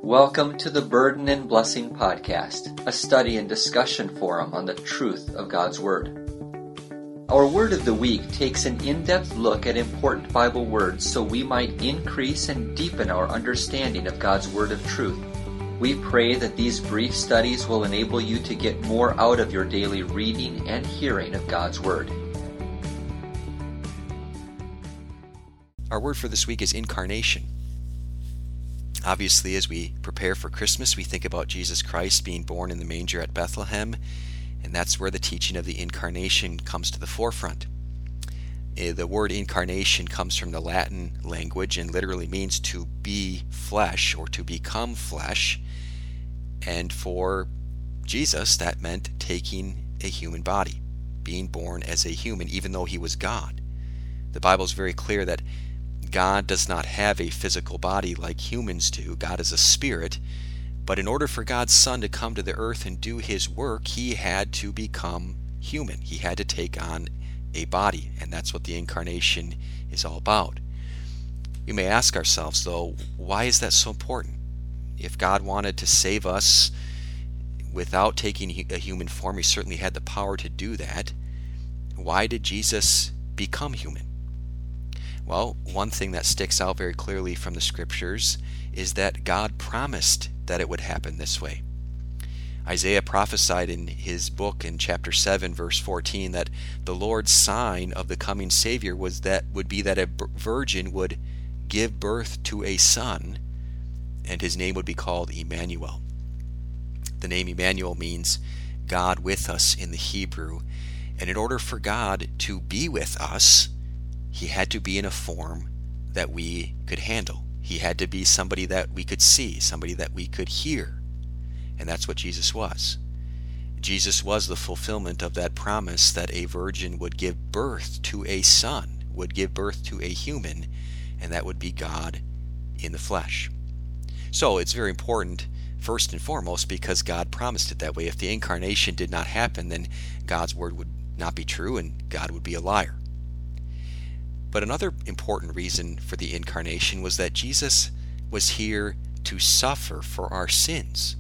Welcome to the Burden and Blessing Podcast, a study and discussion forum on the truth of God's Word. Our Word of the Week takes an in-depth look at important Bible words so we might increase and deepen our understanding of God's Word of truth. We pray that these brief studies will enable you to get more out of your daily reading and hearing of God's Word. Our word for this week is incarnation. Obviously, as we prepare for Christmas, we think about Jesus Christ being born in the manger at Bethlehem, and that's where the teaching of the incarnation comes to the forefront. The word incarnation comes from the Latin language and literally means to be flesh or to become flesh. And for Jesus, that meant taking a human body, being born as a human, even though he was God. The Bible is very clear that God does not have a physical body like humans do. God is a spirit. But in order for God's Son to come to the earth and do his work, he had to become human. He had to take on a body, and that's what the incarnation is all about. We may ask ourselves, though, why is that so important? If God wanted to save us without taking a human form, he certainly had the power to do that. Why did Jesus become human? Well, one thing that sticks out very clearly from the scriptures is that God promised that it would happen this way. Isaiah prophesied in his book in chapter 7, verse 14, that the Lord's sign of the coming Savior would be that a virgin would give birth to a son, and his name would be called Emmanuel. The name Emmanuel means God with us in the Hebrew, and in order for God to be with us, he had to be in a form that we could handle. He had to be somebody that we could see, somebody that we could hear. And that's what Jesus was. Jesus was the fulfillment of that promise that a virgin would give birth to a son, would give birth to a human, and that would be God in the flesh. So it's very important, first and foremost, because God promised it that way. If the incarnation did not happen, then God's word would not be true and God would be a liar. But another important reason for the incarnation was that Jesus was here to suffer for our sins.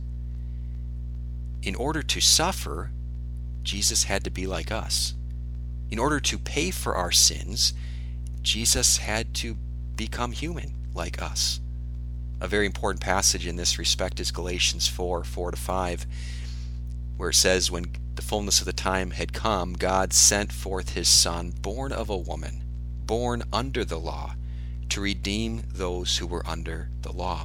In order to suffer, Jesus had to be like us. In order to pay for our sins, Jesus had to become human like us. A very important passage in this respect is Galatians 4:4-5, where it says, "When the fullness of the time had come, God sent forth his Son, born of a woman, born under the law, to redeem those who were under the law."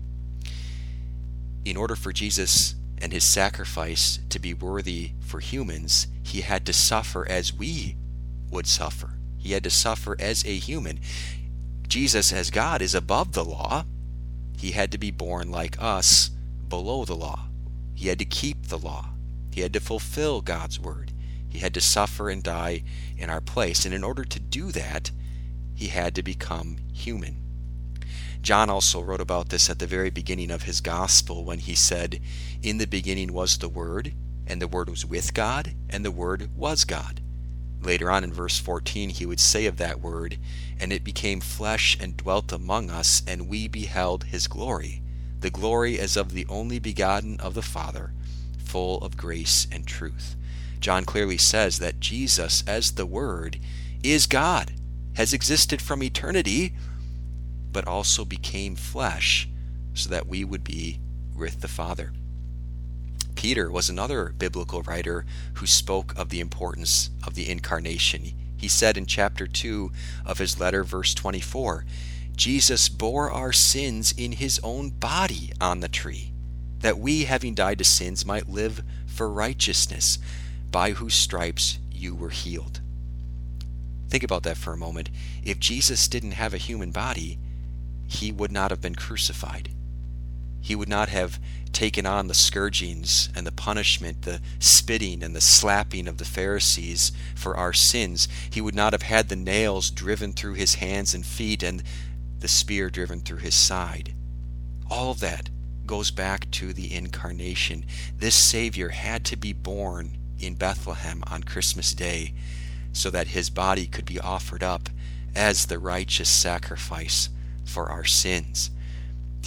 In order for Jesus and his sacrifice to be worthy for humans, he had to suffer as we would suffer. He had to suffer as a human. Jesus, as God, is above the law. He had to be born like us, below the law. He had to keep the law. He had to fulfill God's word. He had to suffer and die in our place. And in order to do that, he had to become human. John also wrote about this at the very beginning of his gospel when he said, "In the beginning was the Word, and the Word was with God, and the Word was God." Later on in verse 14, he would say of that Word, "And it became flesh and dwelt among us, and we beheld his glory, the glory as of the only begotten of the Father, full of grace and truth." John clearly says that Jesus, as the Word, is God, has existed from eternity, but also became flesh so that we would be with the Father. Peter was another biblical writer who spoke of the importance of the incarnation. He said in chapter 2 of his letter, verse 24, "Jesus bore our sins in his own body on the tree, that we, having died to sins, might live for righteousness, by whose stripes you were healed." Think about that for a moment. If Jesus didn't have a human body, he would not have been crucified. He would not have taken on the scourgings and the punishment, the spitting and the slapping of the Pharisees for our sins. He would not have had the nails driven through his hands and feet and the spear driven through his side. All of that goes back to the incarnation. This Savior had to be born in Bethlehem on Christmas Day so that his body could be offered up as the righteous sacrifice for our sins.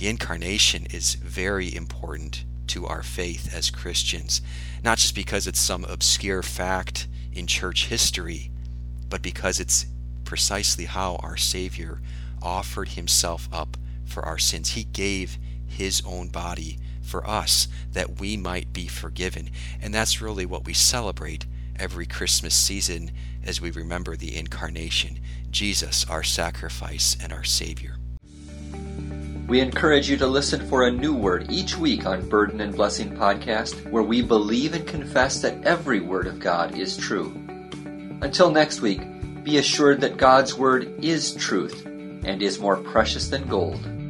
The incarnation is very important to our faith as Christians, not just because it's some obscure fact in church history, but because it's precisely how our Savior offered himself up for our sins. He gave his own body for us that we might be forgiven. And that's really what we celebrate every Christmas season as we remember the incarnation, Jesus, our sacrifice and our Savior. We encourage you to listen for a new word each week on Burden and Blessing Podcast, where we believe and confess that every word of God is true. Until next week, be assured that God's word is truth and is more precious than gold.